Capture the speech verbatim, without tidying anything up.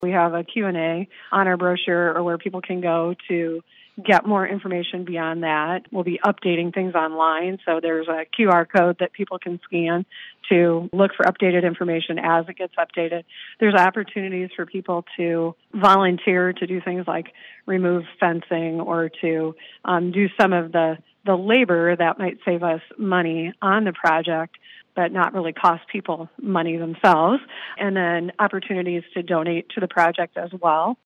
We have a Q and A on our brochure or where people can go to get more information beyond that. We'll be updating things online, so there's a Q R code that people can scan to look for updated information as it gets updated. There's opportunities for people to volunteer to do things like remove fencing or to um, do some of the, the labor that might save us money on the project, but not really cost people money themselves. And then opportunities to donate to the project as well.